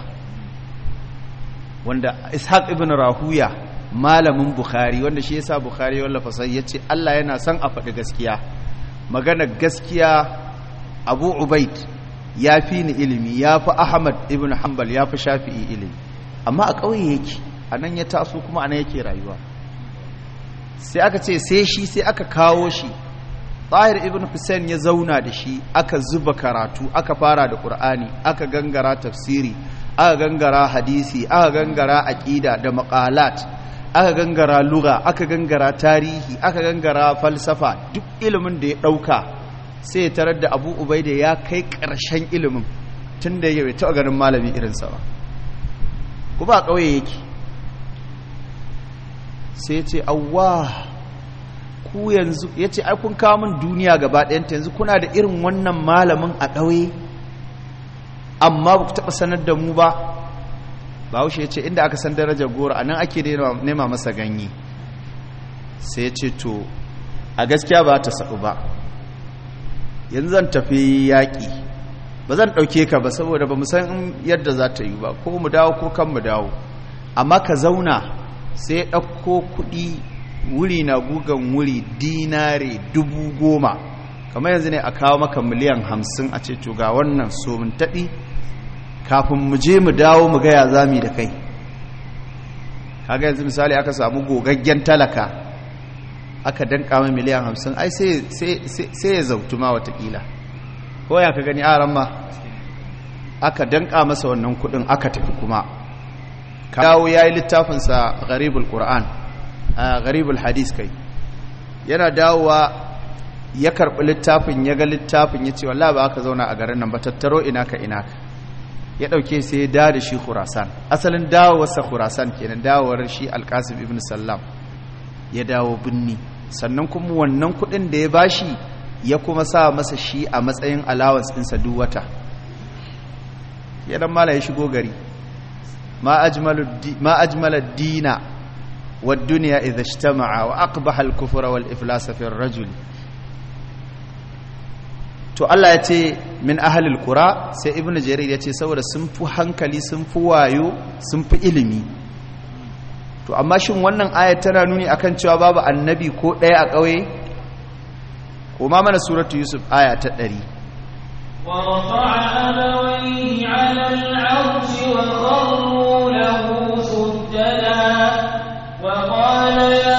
wanda Ishaq ibn Rahuya malamin Bukhari, wanda shi yasa Bukhari wallafa sai yace Allah yana son a faɗi gaskiya, magana gaskiya Abu Ubaid ya fi ni ilimi, ya fi Ahmad ibn Hanbal, ya fi Shafi'i ilimi, amma a ƙauye yake, a nan ya taso kuma a nan yake rayuwa. Sai aka ce sai aka kawo shi, Tahir ibn Hussein ya zauna da shi, aka zuba karatu, aka fara da Qur'ani, aka gangara tafsiri, aka gangara hadisi, aka gangara aqida da maqalat, aka gangara lugha, aka gangara tarihi, aka gangara falsafa, duk ilimin da ya dauka sai ya tarar da Abu Ubaida ya kai ƙarshen ilimin tunda ya bai taɓa ganin malami irin sa ba. Kuma a ƙauye yake. Sai ya ce awwa, ku yanzu, ya ce ai kun kawo min duniya gaba ɗayanta, yanzu kuna da irin wannan malamin a ƙauye amma ba ku taɓa sanar da mu ba. Bahaushe ya ce inda aka san darajar goro a nan ake nema masa ganye. Sai ya ce to a gaskiya ba ta saɓu ba, yanzu zan tafi yaƙi, ba zan ɗauke ka ba saboda ba mu san yadda za ta yi ba, ko mu dawo ko kan mu dawo, amma ka zauna. Sai ya ɗauko kuɗi, wuri na gugan wuri, dinare 10,000, kamar yanzu ne a kawo maka miliyan 50 a ce to ga wannan so mun taɓi kafin mu je mu dawo mu gaya zami da kai. Kaga yanzu misali aka samu gogaggen talaka aka danka mai miliyan 50, ai sai ya zautu ma watakila, ko ya ka gani aran ma aka danka masa wannan kuɗin aka tafi. Kuma ka dawo ya yi littafinsa gharibul Qur'an, gharibul hadis kai, yana dawowa ya karɓi littafin, ya ga littafin, ya ce wallahi ba aka zauna a garin nan ba, tattaro ina ka ya ɗauke sai ya da shi Khurasan. Asalin dawowarsa Khurasan kenan, dawowar shi Al-Qasim ibn Sallam, ya dawo binni. Sannan kuma wannan kuɗin da ya bashi ya kuma sa masa shi a matsayin allowance ɗinsa duk wata. Ya dan mala ya shigo gari, ma ajmala dina wa duniya idha ijtama'a wa aqbaha al-kufra wal iflasa fi ar-rajul. To Allah ya ce min ahlil qura, sai Ibn Jarir ya ce saboda sun fi hankali, sun fi wayo, sun fi ilimi. To amma shin wannan ayat tana nuni akan cewa babu annabi ko ɗaya a ƙauye? Ko ma mana suratu Yusuf aya ta 100. Wa rafa'a abawayhi 'ala al-'arshi wa kharru lahu sujjada wa qala ya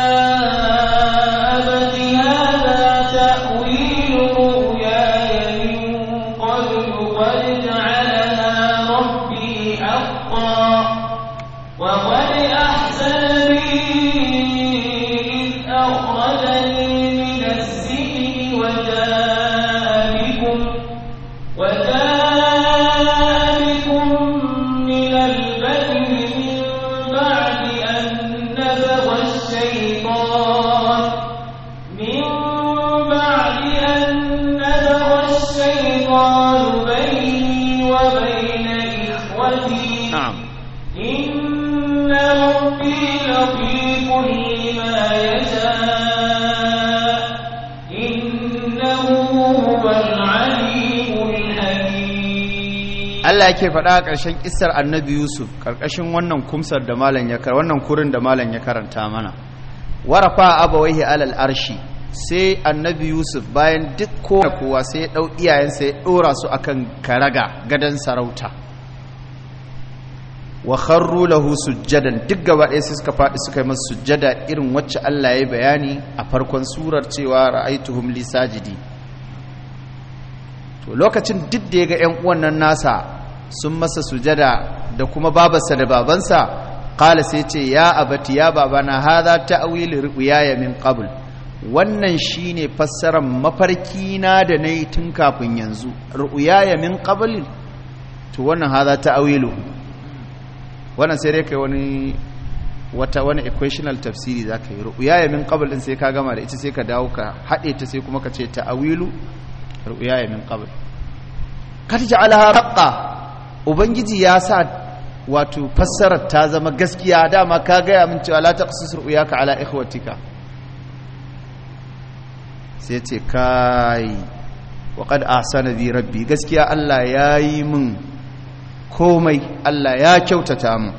Allah yake faɗa a ƙarshen kissar Annabi Yusuf, ƙarƙashin wannan kumsar da malam ya karanta, wannan kurin da malam ya karanta mana. Warafa abawaihi alal arshi, sai Annabi Yusuf bayan duk kowa sai ya dau iyayensa ya dora su akan karaga gadan sarauta. Wa kharru lahu sujjadan, duk gaba ɗaya sai suka faɗi suka yi masa sujjada irin wacce Allah ya bayani a farkon surar cewa ra'aituhum li sajidi. To lokacin duk da ya ga ƴan uwan nan nasa sun masa sujada da kuma babarsa da babansa, qala sai ce ya abati, ya babana, hadha ta'wil ru'yaya min qabl, wannan shine fassarar mafarki na da nayi tun kafin yanzu. Ru'yaya min qabl, to wannan hadha ta'wilu, wannan sai dai kai wani equational tafsiri zaka yi. Ru'yaya min qabl din sai ka gama da ita sai ka dawo ka hade ta sai kuma ka ce ta'wilu ru'yaya min qabl. Kad ja'alaha haqqa, ubangiji ya sa wato fassarar ta zama gaskiya. Dama ka gaya min cewa la taqsus ru'yaka ala ikhwatika, sai ce kai wa qad ahsana bi rabbi, gaskiya Allah yayi min komai, Allah ya kyautata min.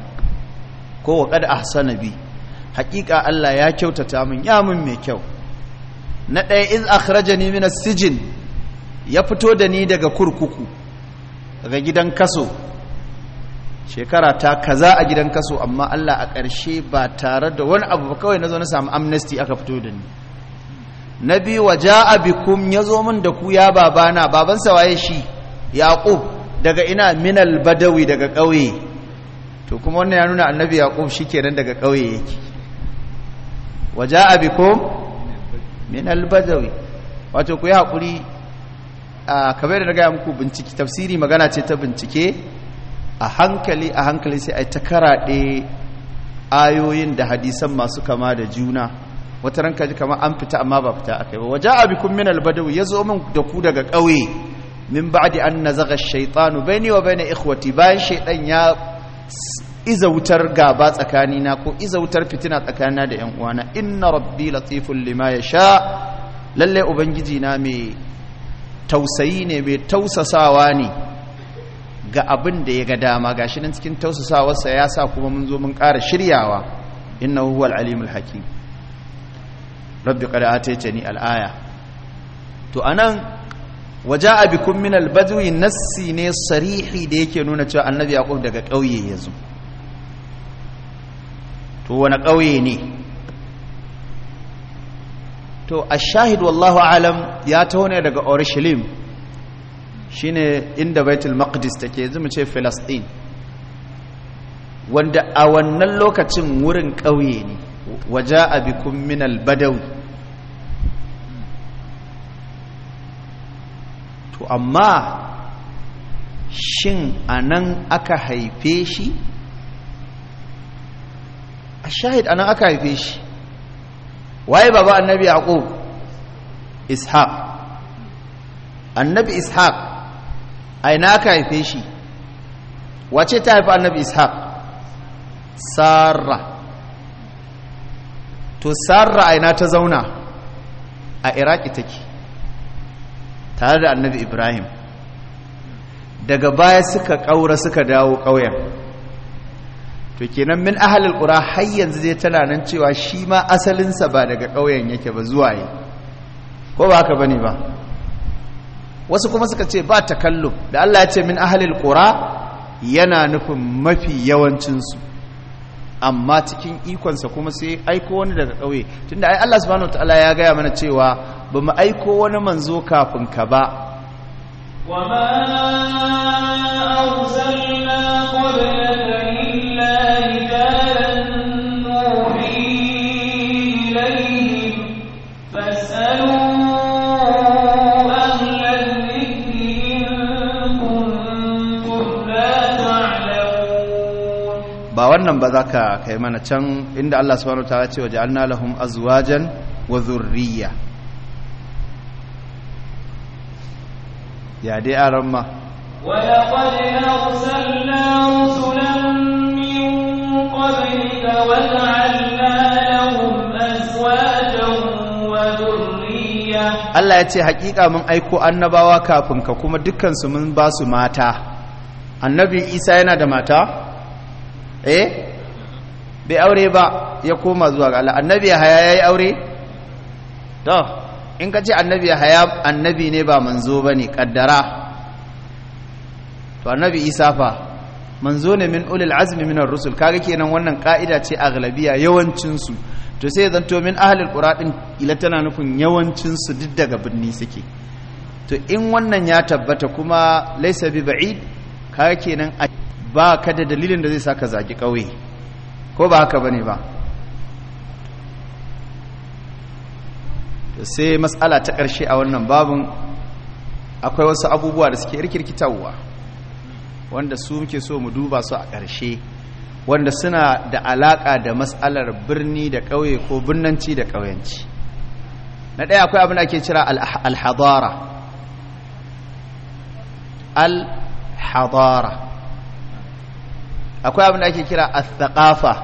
Ko wa qad ahsana bi, haƙiƙa Allah ya kyautata min, ya min mai kyau. na ɗaya iz akhrajani min as-sijn, ya fito da ni daga kurkuku, daga gidan kaso, shekara ta kaza a gidan kaso, amma Allah a ƙarshe ba tare da wani abu ba, kawai na zo na samu amnesty aka fito da ni. Na biyu wa ja'a bikum, ya zo min da ku ya babana, babansa waye shi Yaqub, daga ina minal badawi, daga ƙauye. To kuma wannan ya nuna annabi Yaqub shikenan daga ƙauye yake. Wa ja'a bikum minal badawi, wato ku yi haƙuri, kamar da na gaya muku bincike tafsiri magana ce ta bincike, a hankali sai a ta karaɗe ayoyin da hadisan masu kama da juna. Wata ranka ji kama an fita amma ba fita akai ba. Waja'a bikum min al-badawi, yazo min da ku daga ƙauye, min ba'di an nazaga ash-shaytanu bayni wa bayna ikhwati, bayan shaytan ya iza wutar gaba tsakanina ko iza wutar fitina tsakanina da ƴan uwana. Inna rabbi latiful lima yasha, lalle ubangiji na mai tausayi ne, mai tausasawa ne ga abin da ya ga dama. Gashi nan cikin tausasawarsa ya sa kuma mun zo mun ƙara shiryawa. Innahu huwal alimul hakim. Rabbi qad ataytani al-aya. To anan waja'a bikum min al-badwi, nassi ne sarihi da yake nuna cewa annabi Yaqub daga ƙauye yazo. To wani ƙauye ne? To ash-shahid wallahu alam ya taho ne daga Urushalim, shine inda Baitul Maqdis take, yanzu mu ce Palestine, wanda a wannan lokacin wurin ƙauye ne. Waja'a bikum min al-badawi. To amma shin anan aka haife shi? Ash-shahid anan aka haife shi. Waye baba annabi Yaqub? Ishaq. Annabi Ishaq aina aka haife shi? Wace ta haifa annabi Ishaq? Sarah. To Sarah aina ta zauna? A Iraki take, tare da annabi Ibrahim. Daga baya suka ƙaura suka dawo ƙauyen. To kenan min ahlul qura har yanzu zai tana nan cewa shi ma asalinsa ba daga ƙauyen yake ba, zuwa yi, ko ba haka bane ba? Wasu kuma suka ce ba takallum, da Allah ya ce min ahlul qura yana nufin mafi yawancinsu, amma cikin ikonsa kuma sai aiko wani daga ƙauye, tunda ai Allah subhanahu wataala ya gaya mana cewa ba mu aiko wani manzo kafin ka ba. وما أرسلنا قبلك إلا رجالا نوحي إليهم فاسألوا أهل الذكر إن كنتم لا تعلمون. ba wannan ba za ka kai mana can inda Allah subhanahu wataala ce waja'alna lahum azwajan wa dhurriyya. Ya dai aran ma ولقد أرسلنا رسلا من قبلك وجعلنا لهم أزواجا وذرية. Allah ya ce hakika mun aiko annabawa kafin ka kuma dukkan su mun ba su mata. Annabi Isa yana da mata? Bai aure ba, ya koma zuwa ga Allah. Annabi Yahaya yayi aure? To in ka ce annabi Yahaya annabi ne ba manzo bane, kaddara. To annabi Isa fa manzo ne min ulul azmi minar rusul. Kaga kenan wannan ka'ida ce aglabiya, yawancin su. To sai zanto min ahlul qura din ila tana nufin yawancin su duk daga birni suke. To in wannan ya tabbata kuma laysa bi ba'id, kaga kenan ba ka da dalilin da zai saka zagi kauye, ko ba haka bane ba? Sai matsala ta ƙarshe a wannan babin, akwai wasu abubuwa da suke rikirkitarwa wanda su muke so mu duba su a ƙarshe, wanda suna da alaƙa da matsalar birni da ƙauye ko birnanci da ƙauyenci. Na ɗaya akwai abin da ake kira al-hadara. Al-hadara. Akwai abin da ake kira al-thaqafa.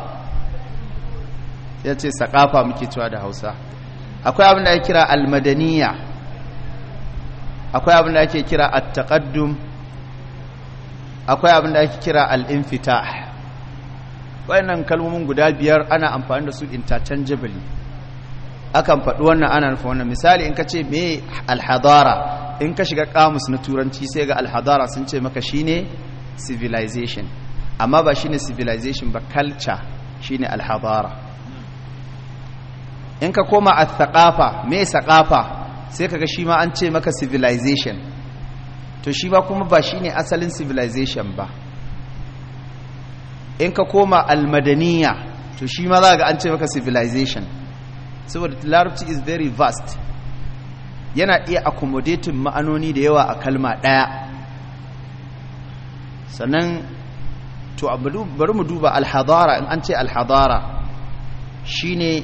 Ya ce saƙafa muke cewa da Hausa. Akwai abin da ake kira al-madaniya. Akwai abin da ake kira at-taqaddum. Akwai abin da ake kira al-infitah. Wayannan kalmomin guda biyar ana amfani da su interchangeably. akan faɗi wannan ana nufin wannan. Misali in ka ce me alhadara, in ka shiga kamus na turanci sai ga alhadara sun ce maka shine civilization, amma ba shine civilization ba, culture shine alhadara. In ka koma al-thaqafa, me thaqafa, sai kaga shi ma an ce maka civilization, to shi ba kuma ba shine asalin civilization ba. In ka koma al-madaniya, to shi ma za ga an ce maka civilization, saboda larabci is very vast, yana iya accommodating ma'anoni da yawa a kalma ɗaya. Sannan to bari mu duba alhadara. In an ce alhadara shine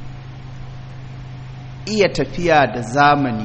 iya tafiya da zamani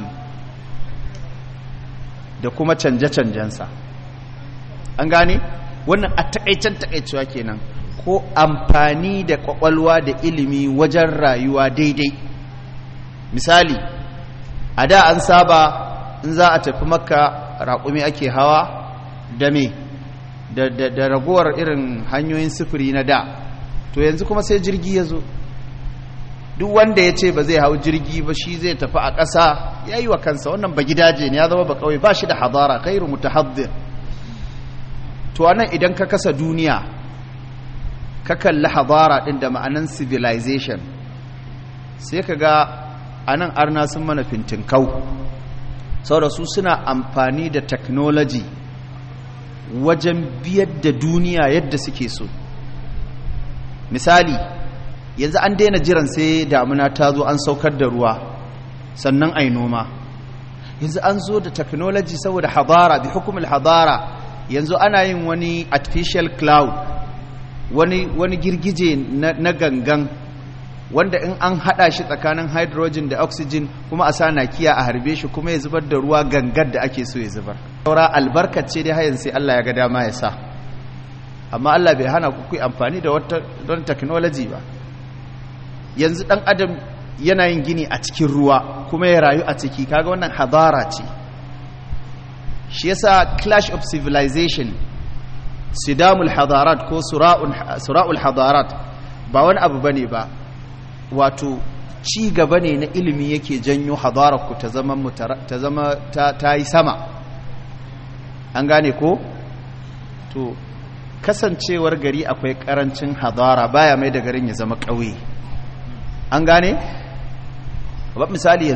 da kuma canje-canjensa. An gane wannan a takaicewa kenan, ko amfani da kwakwalwa da ilimi wajen rayuwa daidai. Misali, a da an saba in za a tafi Makka raƙumi ake hawa da me da ragowar irin hanyoyin sufuri na da, to yanzu kuma sai jirgi ya zo. Duk wanda ya ce ba zai hau jirgi ba, shi zai tafi a ƙasa, ya yi wa kansa, wannan ba gidaje ne, ya zama ba kawai, ba shi da hadara, khairu mutahaddir. To anan idan ka kasa duniya ka kalli hadara din da ma'anan civilization, sai ka ga anan arna sun mana fintinkau, saboda su suna amfani da technology wajen biyar da duniya yadda suke so. Misali, yanzu an daina jiran sai damuna ta zo an saukar da ruwa sannan ai noma. Yanzu an zo da technology saboda hadara, bi hukumul hadara. Yanzu ana yin wani artificial cloud, wani girgije na gangan, wanda in an hada shi tsakanin hydrogen da oxygen kuma a sa nakiya a harbe shi kuma ya zubar da ruwa gangar da ake so ya zubar. Saura albarkace dai hayan sai Allah ya ga dama ya sa, amma Allah bai hana ku amfani da wata technology ba. Yanzu dan adam yana yin gini a cikin ruwa kuma ya rayu a ciki, kaga wannan hadara ce. Shi yasa clash of civilization, sidamul hadarat ko sura'ul hadarat ba wani abu bane ba, wato ci gaba ne na ilimi yake janyo hadarar ku ta zama ta yi sama. An gane ko? To kasancewar gari akwai karancin hadara baya mai da garin ya zama ƙauye. An gane? Ba misali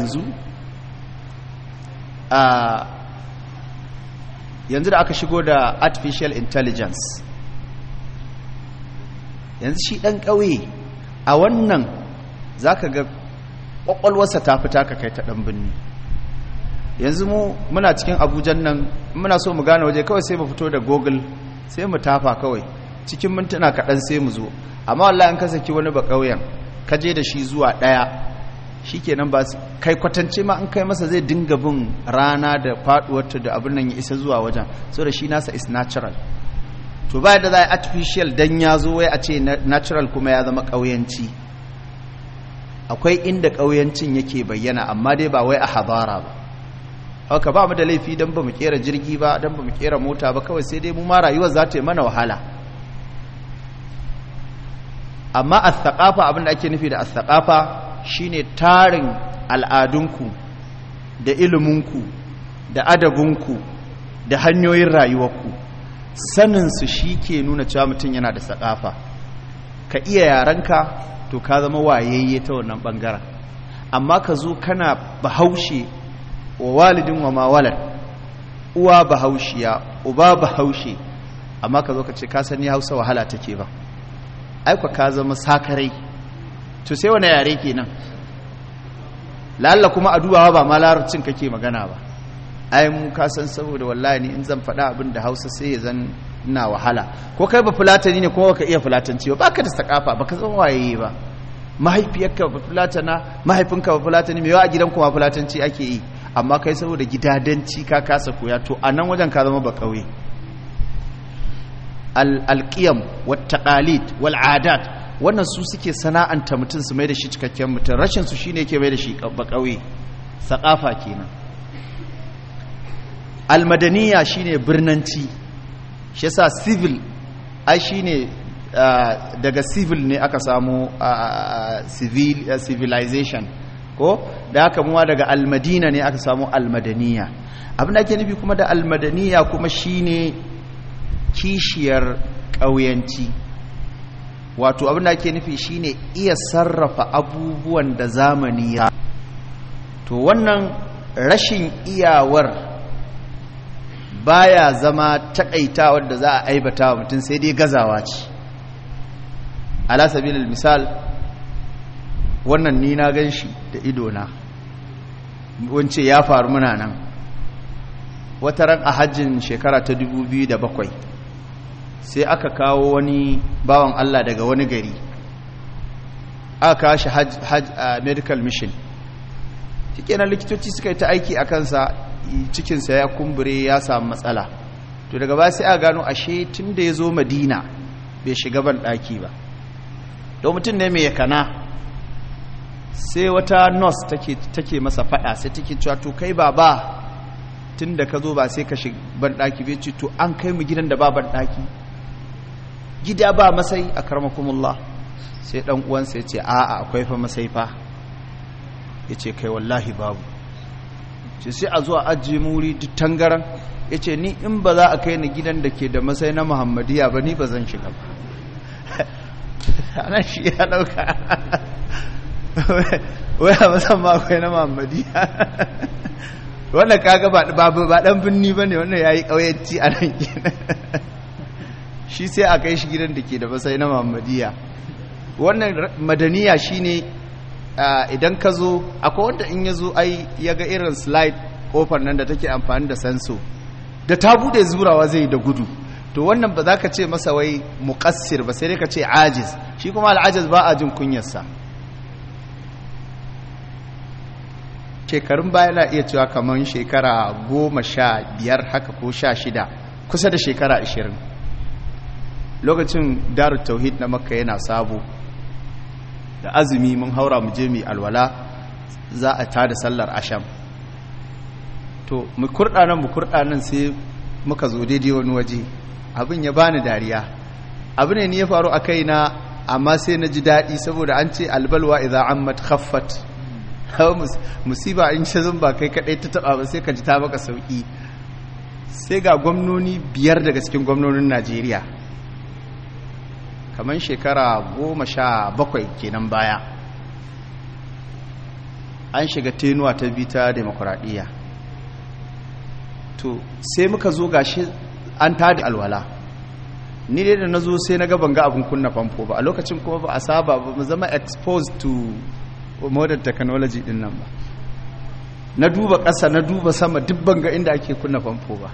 yanzu da aka shigo da artificial intelligence, yanzu shi ɗan ƙauye a wannan za ka ga ƙwaƙwalwarsa ta fita ka kai ta ɗan birni. Yanzu muna cikin abujan nan, muna so mu gane waje kawai sai mu fito da google sai mu tafa kawai, cikin mintuna kaɗan sai mu zo. Amma wallahi an ka saki wani ba ƙauyen ka je da shi zuwa ɗaya, shi kenan ba kai kwatance ma an kai masa zai dinga bin rana da faduwarta da abin nan ya isa zuwa wajen, so da shi nasa is natural. To ba da za a artificial dan ya zo wai a ce natural kuma ya zama ƙauyanci. Akwai inda ƙauyancin yake bayyana, amma dai ba wai a habara ba. Haka ba mu da laifi dan ba mu kera jirgi ba, dan ba mu kera mota ba, kawai sai dai mu ma rayuwar za ta yi mana wahala. Amma al-thaqafa, abin da ake nufi da al-thaqafa shine tarin al'adunku da iliminku da adabinku da hanyoyin rayuwarku. Saninsu shi ke nuna cewa mutum yana da saƙafa. Ka iya yarenka to ka zama wayayye ta wannan ɓangaren, amma ka zo kana bahaushe wa walidin wa mawalar, uwa bahaushiya uba bahaushe, amma ka zo ka ce ka sani Hausa wahala take ba, aikwa ka zama sakarai. To sai wani yare kenan? lalla kuma aduwa ba ma larabcin kake magana ba. Ai mu ka san saboda wallahi ni in zan faɗa abin da Hausa sai ya zan ina wahala. Ko kai ba fulatani ne kuma baka iya fulatanci ba, baka da sakafa, baka san waye ba. Mahaifiyarka ba fulatana, mahaifinka ba fulatani, me yawa a gidan kuma fulatanci ake yi, amma kai saboda gidadanci ka kasa koya, to a nan wajen ka zama ba kauye. Al-qiyam wat taqalid wal adat, wannan su suke sana'anta mutum su mai da shi cikakken mutum, rashin su shine yake mai da shi ba kauye. Sakafa kenan. Almadaniya shine birnanci, shi yasa civil ai shine daga civil ne aka samu civilization, ko da haka muwa daga almadina ne aka samu almadaniya. abin da ake nufi kuma da almadaniya kuma shine kishiyar ƙauyanci, wato abin da ake nufi shine iya sarrafa abubuwan da zamani ya. To wannan rashin iyawar baya zama takaitawar da za a aibata wa mutum, sai dai gazawa ce. Ala sabilil misal, wannan ni na gan shi da idona, wance ya faru muna nan wata ran a hajjin shekara ta 2007 sai aka kawo wani bawan Allah daga wani gari, aka kawo shi medical mission. kenan likitoci suka yi ta aiki a kansa, cikinsa ya kumbure, ya samu matsala. To daga ba sai a gano ashe tun da ya zo Madina bai shiga ban ɗaki ba, don mutum ne mai yakana. Sai wata nurse take masa faɗa, sai take cewa to kai baba tun da ka zo ba sai ka shiga ban ɗaki bai ce to an kai mu gidan da ba ban ɗaki, gida ba masai a karmakumullah. Sai ɗan uwansa ya ce a'a akwai fa masai fa. Ya ce kai wallahi babu. Ce sai a zuwa ajiye muri duk tangaran. Ya ce ni in ba za a kai ni gidan da ke da masai na Muhammadiyya ba, ni ba zan shiga ba. Ana shi ya ɗauka waya musamman akwai na Muhammadiyya. Wannan kaga ba ɗan binni ba ne, wannan ya yi ƙauyenci a nan kenan. Shi sai a kai shi gidan da ke da masai na Muhammadiyya. Wannan madaniya shine idan ka zo, akwai wanda in ya zo ai ya ga irin slide kofar nan da take amfani da sanso, da ta bude zurawa zai da gudu. To wannan ba za ka ce masa wai muqassir ba, sai dai ka ce ajiz. Shi kuma al'ajiz ba a jin kunyarsa. Shekarun baya na iya cewa kamar shekara 15 haka ko 16, kusa da shekara 20, lokacin Darut Tauhid na Makka yana sabo. Da azumi mun haura mu je mu alwala, za a tada sallar asham. To mu kurda nan sai muka zo daidai wani waje, abin ya bani dariya. Abu ne ni ya faru a kaina, amma sai na ji daɗi saboda an ce albalwa idza ammat khaffat. Musiba in shazun ba kai kadai ta taba ba sai ka ji ta maka sauki. Sai ga gwamnoni 5 daga cikin gwamnonin Najeriya, kamar shekara 17 kenan baya, an shiga tenuwa ta bita demokuraɗiyya. To sai muka zo gashi an tada alwala, ni dai da na zo sai na ga banga abin kunna famfo ba, a lokacin kuma ba a saba ba mu zama exposed to modern technology din nan ba. Na duba ƙasa na duba sama, duk banga inda ake kunna famfo ba.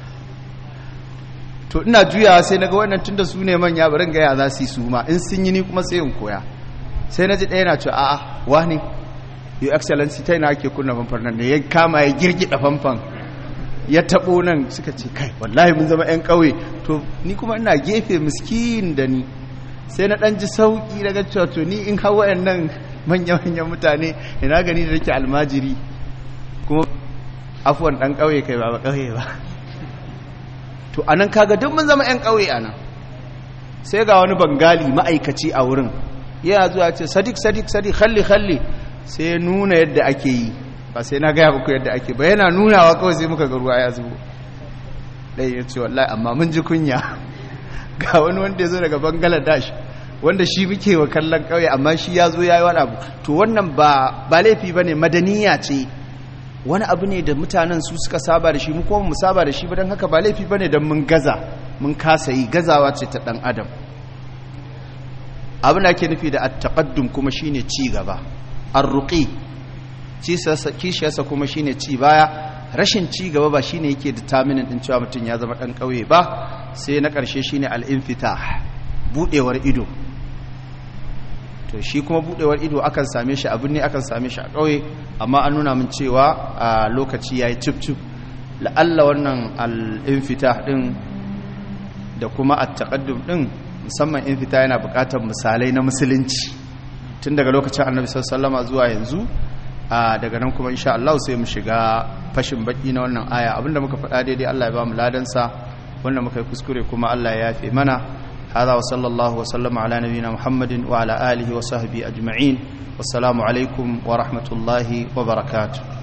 To ina juyawa sai naga wannan tunda su ne manya, barin ga ya za su yi su ma, in sun yi ni kuma sai in koya. Sai na ji ɗaya na ce a'a wani your excellency ta yana ake kunna famfon nan, da ya kama ya girgida famfon ya taɓo nan. Suka ce kai wallahi mun zama 'yan ƙauye. To ni kuma ina gefe miskin da ni, sai na ɗan ji sauƙi daga cewa to ni in hau wayannan manya-manyan mutane, ina gani da nake almajiri kuma afuwan ɗan ƙauye kai ba ƙauye ba. To anan kaga duk mun zama 'yan ƙauye anan. Sai ga wani bangali ma'aikaci a wurin yana zuwa ce sadiq khalli, sai nuna yadda ake yi, ba sai na gaya muku yadda ake ba, yana nunawa kawai sai muka ga ruwa ya zubo. Dai ya ce wallahi amma mun ji kunya. Ga wani wanda ya zo daga Bangladesh, wanda shi muke wa kallon ƙauye, amma shi ya zo ya yi wani abu. To wannan ba laifi ba ne, madaniya ce. Wani abu ne da mutanen su suka saba da shi, mu kuma mu saba da shi ba, don haka ba laifi ba ne don mun gaza, mun kasa yi. Gazawa ce ta ɗan adam. Abin da ake nufi da at-taqaddum kuma shine ci gaba, ar-ruqi kishiyarsa kuma shine ci baya. Rashin ci gaba ba shine yake determinant din cewa mutum ya zama ɗan ƙauye ba. Sai na ƙarshe shine al-infitah, buɗewar ido. To shi kuma buɗewar ido akan same shi abin ne, akan same shi a ƙauye, amma an nuna min cewa a lokaci yayi cip la'alla wannan al-infitah din da kuma at-taqaddum din, musamman infitah yana buƙatar misalai na musulunci tun daga lokacin Annabi sallallahu alaihi wasallam zuwa yanzu. Daga nan kuma insha Allah sai mu shiga fashin baki na wannan aya. Abinda muka faɗa daidai Allah ya ba mu ladansa, wanda muka yi kuskure kuma Allah ya yafe mana. هذا وصلى الله وسلم على نبينا محمد وعلى آله وصحبه أجمعين والسلام عليكم ورحمة الله وبركاته.